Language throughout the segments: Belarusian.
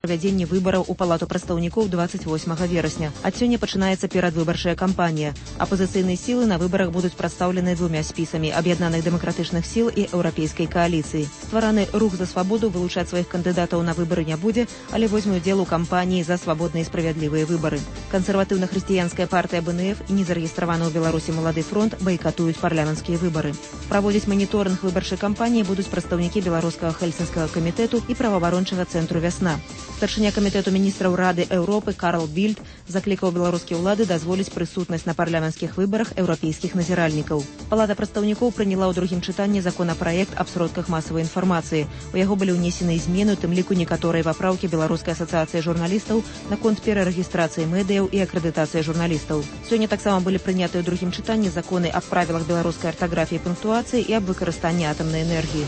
правядзенні выбараў у палату прадстаўнікоў 28 верасня. Ад сёння пачынаецца перадвыбарчая кампанія. Апазіцыйныя сілы на выбарах будуць прадстаўлены двумя спісамі аб'яднаных дэмакратычных сіл і еўрапейскай кааліцыі. Ствараны рух за свабоду вылучаць сваіх кандыдатаў на выбары не будзе, але возьме удзел у кампаніі за свабодныя і справядлівыя выбары. Кансерватыўна-хрысціянская партыя БНФ і незарэгістраваны ў Беларусі Малады фронт байкатуюць парламенцкія выбары. Праводзіць маніторынг выбарчай кампаніі будуць прадстаўнікі беларускага хельсінскага камітэту і праваабарончага цэнтру «Вясна». Старшыня камітэту міністраў Рады Еўропы Карл Більд заклікаў беларускія ўлады дазволіць прысутнасць на парламенцкіх выбарах еўрапейскіх назіральнікаў. Палата прадстаўнікоў прыняла ў другім чытанні законапраект аб сродках масавай інфармацыі. У яго былі ўнесены змены, у тым ліку некаторыя папраўкі Беларускай асацыяцыі журналістаў наконт перарэгістрацыі медыяў і акрэдытацыі журналістаў. Сёння таксама былі прынятыя ў другім чытанні законы аб правілах беларускай артаграфіі і пунктуацыі і аб выкарыстанні атамнай энергіі.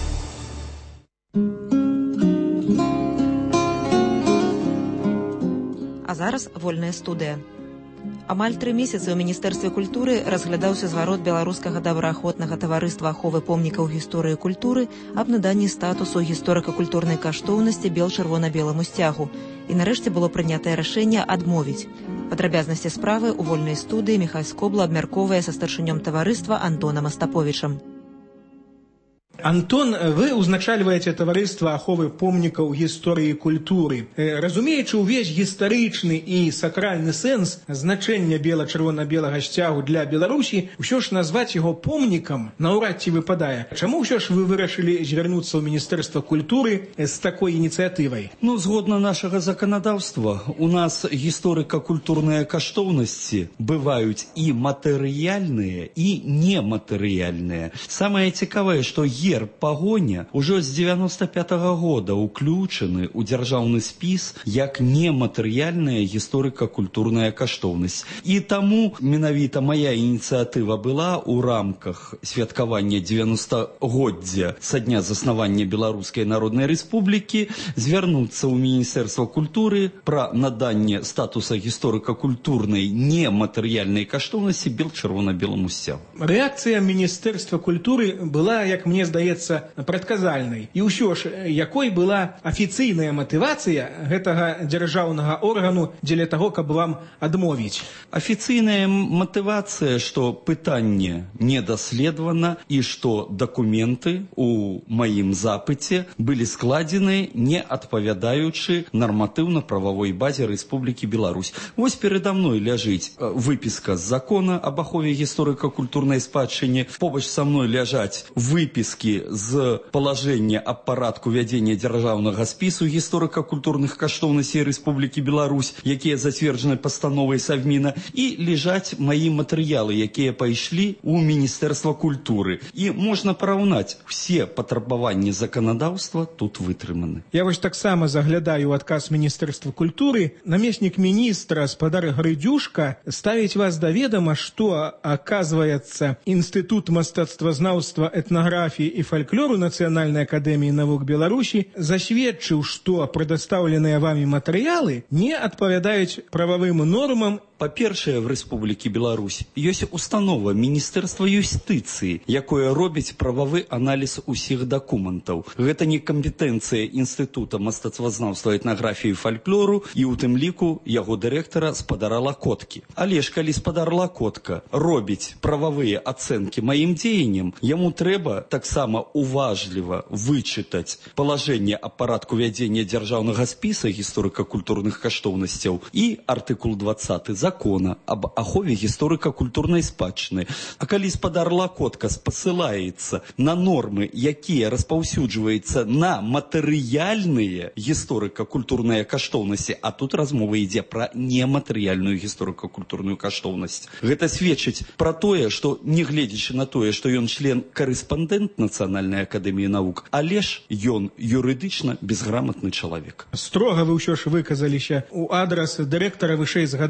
А зараз вольная студыя. Амаль 3 месяцы ў Міністэрстве культуры разглядаўся зварот беларускага добраахвотнага таварыства аховы помнікаў гісторыі культуры аб наданні статусу гісторыка-культурнай каштоўнасці бел-чырвона-беламу сцягу. І нарэшце было прынятае рашэнне адмовіць. Падрабязнасці справы ў вольнай студыі Міхай Скобла абмяркоўвае са старшынём таварыства Антонам Астаповічам. Антон, вы узначальваеце таварыства аховы помнікаў гісторыі культуры. Разумеючы ўвесь гістарычны і сакральны сэнс значэння бела-чырвона-белага сцягу для Беларусі, ўсё ж назваць яго помнікам наўрад ці выпадае. Чаму ўсё ж вы вырашылі звярнуцца ў Міністэрства культуры з такой ініцыятывай? Згодна нашага заканадаўства, у нас гісторыка-культурныя каштоўнасці бываюць і матэрыяльныя, і нематэрыяльныя. Самае цікавае, што пагоня ўжо з 95-го года уключаны ў дзяржаўны спіс як нематэрыяльная гісторыка-культурная каштоўнасць. І таму менавіта мая ініцыятыва была ў рамках святкавання 90-годдзя са дня заснавання Беларускай Народнай Рэспублікі звярнуцца ў Міністэрства культуры пра наданне статуса гісторыка-культурнай нематэрыяльнай каштоўнасці бел-чырвона-беламу сцягу. Рэакцыя Міністэрства культуры была, як мне здаецца, прадказальнай. І ўсё ж, якой была афіцыйная матывацыя гэтага дзяржаўнага органу дзеля таго, каб вам адмовіць? Афіцыйная матывацыя, што пытанне не даследавана і што дакументы ў маім запыце былі складзены, не адпавядаючы нарматыўна-прававой базе Рэспублікі Беларусь. Вось перада мной ляжыць выпіска з закона аб ахове гісторыка-культурнай спадчыне. Побач са мной ляжаць выпіски з палажэння аб парадку вядзення дзяржаўнага спісу гісторыка-культурных каштоўнасцей Рэспублікі Беларусь, якія зацверджаны пастановай Савміна, і ляжаць маі матэрыялы, якія пайшлі ў Міністэрства культуры. І можна параўнаць, усе патрабаванні заканадаўства тут вытрыманы. Я вось таксама заглядаю адказ Міністэрства культуры. Намеснік міністра спадар Грыдзюшка ставіць вас да ведама, што, аказваецца, Інстытут мастацтвазнаўства, этнаграфіі і фальклору Нацыянальнай акадэміі навук Беларусі засведчыў, што прадастаўленыя вамі матэрыялы не адпавядаюць прававым нормам. Па-першае, в Рэспублікі Беларусь ёсць установа Міністэрства юстыцыі, якое робіць прававы аналіз усіх дакументаў. Гэта не кампетэнцыя Інстытута мастацтвазнаўства, этнаграфіі і фальклору і у тым ліку яго дырэктара спадара Лакоткі. Але ж калі спадар Лакотка робіць прававыя ацэнкі маім дзеянням, яму трэба таксама уважліва вычытаць палажэнне аб парадку вядзення дзяржаўнага спіса гісторыка-культурных каштоўнасцяў і артыкул 20 закона об ахове гісторыка-культурнай спадчыны. А калі спадар Лакотка спасылаецца на нормы, якія распаўсюджваюцца на матэрыяльныя гісторыка-культурныя каштоўнасці, а тут размова ідзе пра нематэрыяльную гісторыка-культурную каштоўнасць. Гэта сведчыць пра тое, што, нягледзячы на тое, што ён член-карэспандэнт Нацыянальнай акадэміі навук, але ж ён юрыдычна безграмотны чалавек. Строга вы ўсё ж выказаліся ў адрас дырэктара вышэй згаданага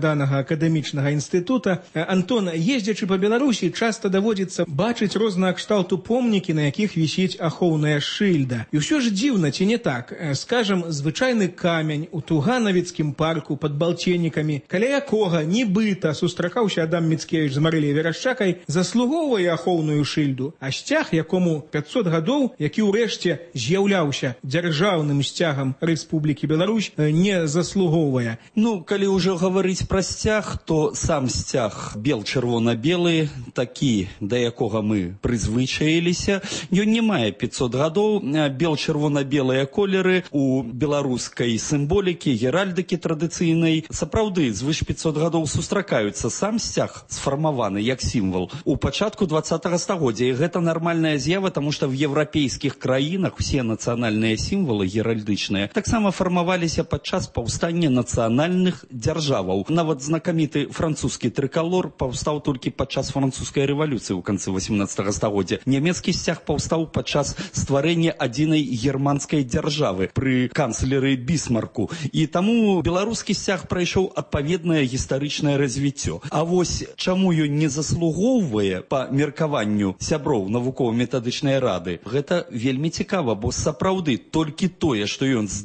акадэмічнага інстытута. Антон, ездзячы па Беларусі, часта даводзіцца бачыць рознага кшталту помнікі, на якіх вісіць ахоўная шыльда. І ўсё ж дзіўна, ці не так? Скажам, звычайны камень у Туганавіцкім парку пад Балценікамі, каля якога нібыта сустракаўся Адам Міцкевіч з Марыляй Верашчакай, заслугоўвае ахоўную шыльду, а сцяг, якому 500 гадоў, які ўрэшце з'яўляўся дзяржаўным сцягам Рэспублікі Беларусь, не заслугоўвае. Ну, калі ўжо гаварыць пра сцяг, то сам сцяг бел-чырвона-белы, такі, да якога мы прызвычаіліся, ён не мае 500 гадоў. Бел-чырвона-белыя колеры у беларускай сімволікі, геральдыкі традыцыйнай сапраўды звыш 500 гадоў сустракаюцца. Сам сцяг сфармаваны як сімвал у пачатку 20-го стагоддзя, і гэта нармальная з'ява, таму што в еўрапейскіх краінах усе нацыянальныя сімвалы геральдычныя таксама фармаваліся падчас паўстання нацыянальных дзяржаваў. Нават знакаміты французскі трыкалор паўстаў толькі падчас французскай рэвалюцыі ў канцы 18-го стагоддзя. Нямецкі сцяг паўстаў падчас стварэння адзінай германскай дзяржавы пры канцлеры Бісмарку. І таму беларускі сцяг прайшоў адпаведнае гістарычнае развіццё. А вось чаму ён не заслугоўвае па меркаванню сяброў навукова-метадычнай рады, гэта вельмі цікава, бо сапраўды толькі тое, што ён з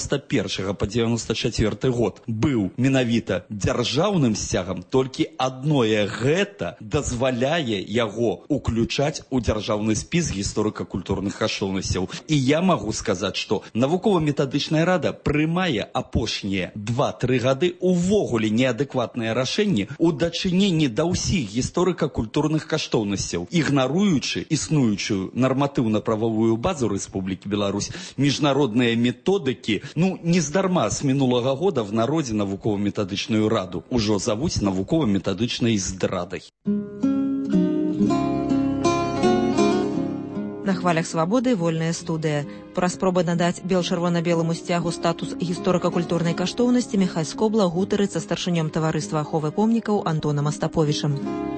91 па 94 год быў менавіта дзяржаўным сцягам, толькі адное гэта дазваляе яго уключаць у дзяржаўны спіс гісторыка-культурных каштоўнасцяў. І я магу сказаць, што навукова-метадычная рада прымае апошнія 2-3 гады увогуле неадэкватныя рашэнні у дачыненні да ўсіх гісторыка-культурных каштоўнасцяў, ігнаруючы існуючую нарматыўна-прававую базу Рэспублікі Беларусь, міжнародныя методыкі. Ну, нездарма з мінулага года в народзе навукова-метадычную раду ўжо завуць навукова-метадычнай здрадай. На хвалях свабоды вольная студыя. Пра спробы надаць бел-чырвона-беламу сцягу статус гісторыка-культурнай каштоўнасці Міхай Скобла гутарыць са старшынём таварыства аховы помнікаў Антонам Астаповічам.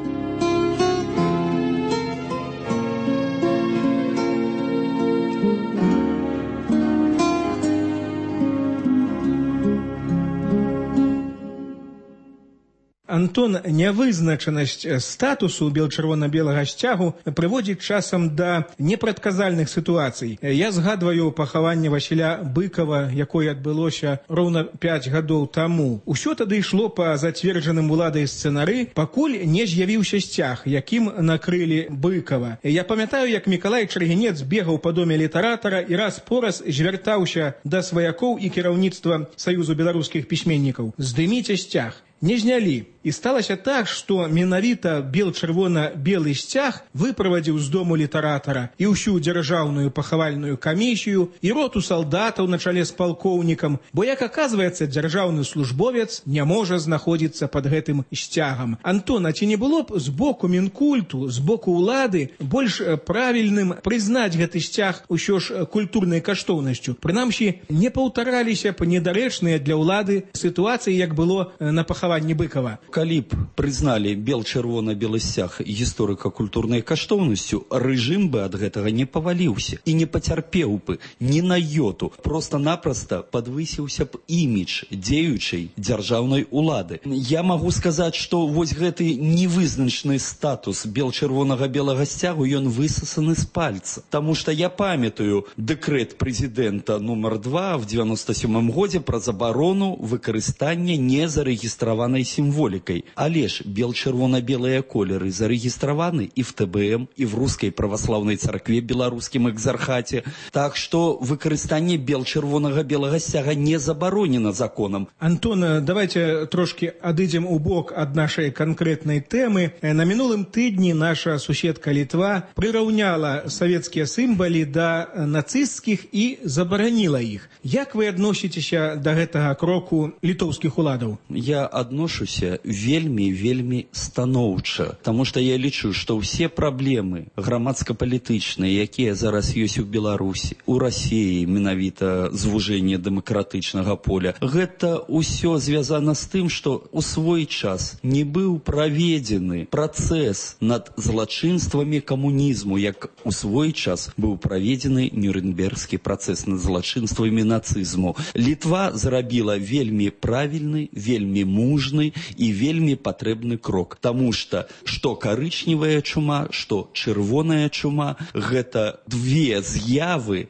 Антон, нявызначанасць статусу бел-чырвона-белага сцягу прыводзіць часам да непрадказальных сітуацый. Я згадваю пахаванне Васіля Быкова, якое адбылося роўна 5 гадоў таму. Усё тады ішло па зацверджаным уладай сцэнары, пакуль не з'явіўся сцяг, якім накрылі Быкова. Я памятаю, як Мікалай Чаргінец бегаў па доме літаратара і раз-пораз звяртаўся да сваякоў і кіраўніцтва Саюзу беларускіх пісьменнікаў: здыміце сцяг. Не знялі. І сталася так, што менавіта бел-чырвона-белы сцяг выправадзіў з дому літаратара і ўсю дзяржаўную пахавальную камісію, і роту салдатаў на чале з палкоўнікам, бо, як аказваецца, дзяржаўны службовец не можа знаходзіцца пад гэтым сцягам. Антон, а ці не было б з боку Мінкульту, з боку ўлады больш правільным прызнаць гэты сцяг усё ж культурнай каштоўнасцю? Прынамсі, не паўтараліся б недарэчныя для ўлады сітуацыі, як было на пахаванні Быкова. Калі б прызналі бел-чырвона-белы сцяг гісторыка-культурнай каштоўнасцю, рэжым бы ад гэтага не паваліўся і не пацярпеў бы ні на йоту. Проста-напроста падвысіўся б імідж дзеючай дзяржаўнай улады. Я магу сказаць, што вось гэты невызначны статус бел-чырвонага-белага сцягу, ён высасаны з пальца. Таму што я памятаю дэкрэт прэзідэнта нумар 2 в 97 годзе пра забарону выкарыстання незарэгістраванай сімволікі. Але ж бел-чырвона-белыя колеры зарэгістраваны і в ТБМ, і в Рускай праваслаўнай царкве беларускім экзархаце. Так што выкарыстанне бел-чырвонага-белага сцяга не забаронена законам. Антон, давайте трошки адыдзем у бок ад нашай канкрэтнай тэмы. На мінулым тыдні наша суседка Літва прыраўняла савецкія сімвалы да нацысцкіх і забараніла іх. Як вы адносіцеся да гэтага кроку літоўскіх уладаў? Я адношуся вельмі станоўча, таму што я лічу, што ўсе праблемы грамадска-палітычныя, якія зараз ёсць у Беларусі, у Расіі, менавіта звужэнне дэмакратычнага поля, гэта ўсё звязана з тым, што у свой час не быў праведзены працэс над злачынствамі камунізму, як у свой час быў праведзены Нюрнбергскі працэс над злачынствамі нацызму. Літва зрабіла вельмі правільны, вельмі мужны слушны і вельмі патрэбны крок. Таму што карычневая чума, што чырвоная чума – гэта две з'явы,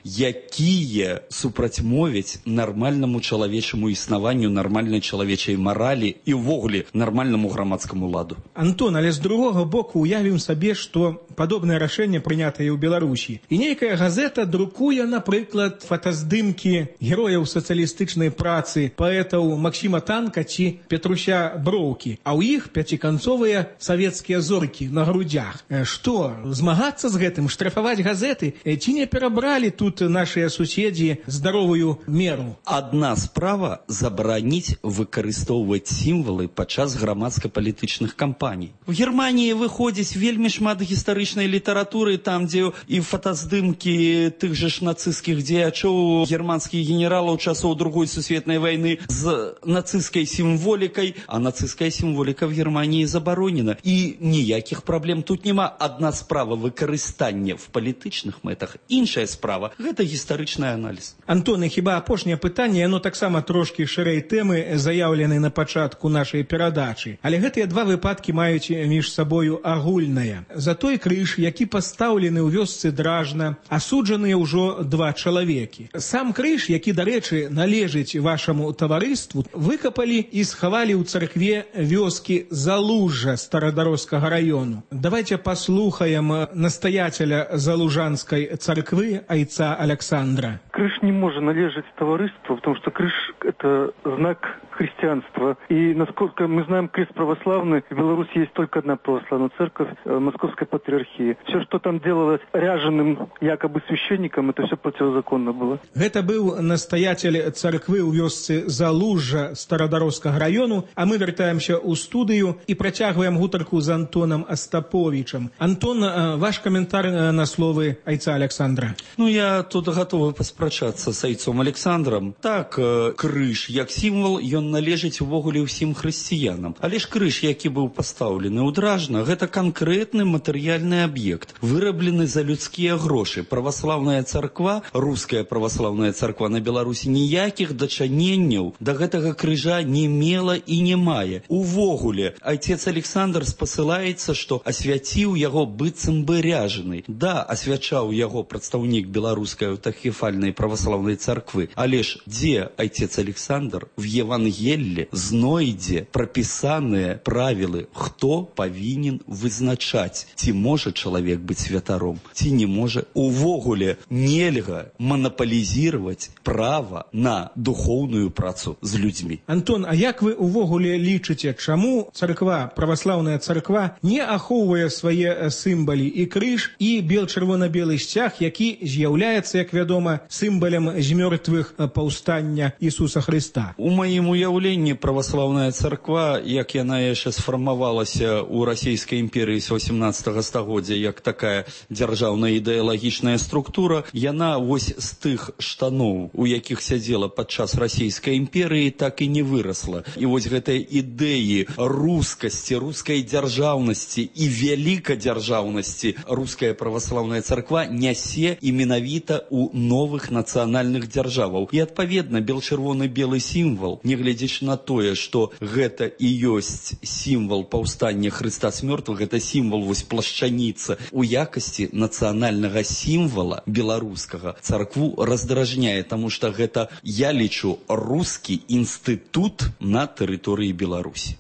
якія супрацьмовяць нармальнаму чалавечаму існаванню, нармальнай чалавечай маралі і ўвогуле нармальнаму грамадскаму ладу. Антон, але з другога боку уявім сабе, што падобнае рашэнне прынятае ў Беларусі. І нейкая газета друкуе, напрыклад, фотаздымкі герояў сацыялістычнай працы, паэтаў Максіма Танка ці Петруся Броўкі, а ў іх пяціканцовыя савецкія зоркі на грудзях. Што, змагацца з гэтым, штрафаваць газеты? Ці не перабралі тут нашыя суседзі здаровую меру? Адна справа – забараніць выкарыстоўваць сімвалы падчас грамадска-палітычных кампаній. У Германіі выходзіць вельмі шмат гістарычнай літаратуры, там, дзе і фотаздымкі тых же ж нацысцкіх дзеячоў, германскіх генералаў часоў Другой сусветнай вайны з нацысцкай сімволікай, а нацысцкая сімволіка в Германії забаронена. І ніякіх праблем тут няма. Адна справа выкарыстання в палітычных мэтах, іншая справа – гэта гістарычны аналіз. Антон, хіба апошняе пытанне, яно таксама трошкі шырэй тэмы, заяўленай на пачатку нашай перадачы. Але гэтыя два выпадкі маюць між сабою агульнае. За той крыж, які пастаўлены ў вёсцы Дражна, асуджаныя ўжо 2 чалавекі. Сам крыж, які, дарэчы, належыць вашаму таварыству, выкапалі і схавалі ў царкве вёскі Залужжа Старадарожскага раёну. Давайте послухаем настоятеля Залужанской церкви айца Александра. Крыж не может належать товариству, потому что крыж – это знак христианства. И, насколько мы знаем, крест православный, в Беларуси есть только одна православная церковь – Московской патриархии. Все, что там делалось ряженым якобы священником, это все противозаконно было. Это был настоятель церкви у вёсцы Залужжа Старадарожскага району, а мы вертаемся у студию и протягиваем гутарку з Антоном Остаповичем. Антон, ваш комментарий на словы айца Александра. Я тут готовы паспрачацца з айцом Александром. Так, крыж як сімвал, ён належыць увогуле ўсім хрысціянам. Але ж крыж, які быў пастаўлены ў Дражна, гэта канкрэтны матэрыяльны аб'ект, выраблены за людскія грошы. Праваслаўная царква, руская праваслаўная царква на Беларусі ніякіх дачыненняў да гэтага крыжа не мела і не мае. Увогуле, айцец Александр спасылаецца, што асвяціў яго быццам бы ряжены. Да, асвячаў яго прадстаўнік беларускай аўтакефальнай праваслаўнай царквы. Але ж дзе айцец Александр в Евангелле знойдзе прапісаныя правілы, хто павінен вызначаць, ці можа чалавек быць святаром, ці не можа. Увогуле, нельга манаполізировать права на духоўную працу з людзьмі. Антон, а як вы увогуле лічыце, чаму царква, праваслаўная царква не ахоўвае свае сімвалы і крыж, і бел-чырвона-белы сцяг, які з'яўляецца, як вядома, сімвалем з мёртвых паўстання Ісуса Христа? У маім уяўленні праваслаўная царква, як яна яшчэ сфармавалася ў расійскай імперыі з 18 стагоддзя, як такая дзяржаўная ідэалагічная структура, яна вось з тых штаноў, у якіх сядзела падчас расійскай імперыі, так і не вырасла. І вось гэтыя ідэі рускасці, рускай дзяржаўнасці і вялікадзяржаўнасці руская праваслаўная царква нясе і менавіта ў новых нацыянальных дзяржаваў. І адпаведна, бел-чырвоны-белы сімвал, нягледзячы на тое, што гэта і ёсць сімвал паўстання Хрыста з мёртвых, гэта сімвал вось плашчаніца у якасці нацыянальнага сімвала беларускага, царкву раздражняе, таму што гэта, я лічу, рускі інстытут на тэрыторыі Беларусі.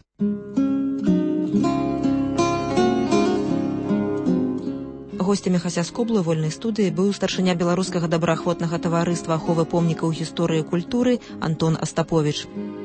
Гостямі Хасяскоблы вольнай студыі быў старшыня беларускага добраахвотнага таварыства аховы помнікаў гісторыі і культуры Антон Остапович.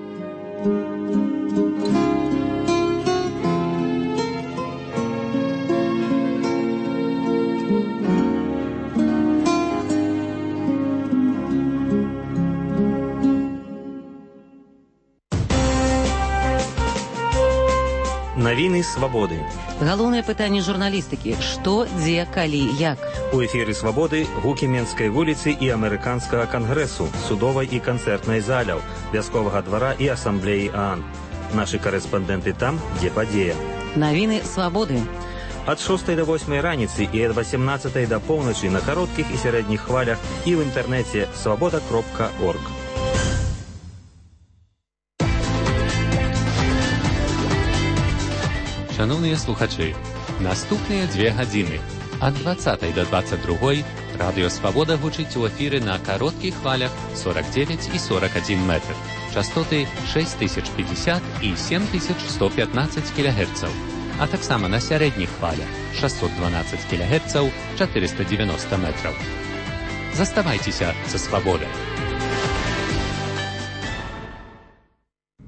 Навіны свабоды. Галоўнае пытанне журналістыкі. Што, дзе, калі, як? У эфіры свабоды гукі Менскай вуліцы і амерыканскага кангрэсу, судовай і канцэртнай заляў, вясковага двара і асамблеі ААН. Нашы карэспандэнты там, дзе падзея. Навіны свабоды. Ад 6 до 8 раніцы і ад 18 до поўначы на кароткіх і сярэдніх хвалях і ў інтэрнэце свабода.орг. Шановні слухачі, наступні 2 години ад 20 до 22 Радіо Свобода гучить у ефірі на коротких хвалях 49 і 41 метр. Частоти 6050 і 7115 кГц. А так само на середніх хвалях 612 кГц, 490 метрів. Заставайтеся за свободою.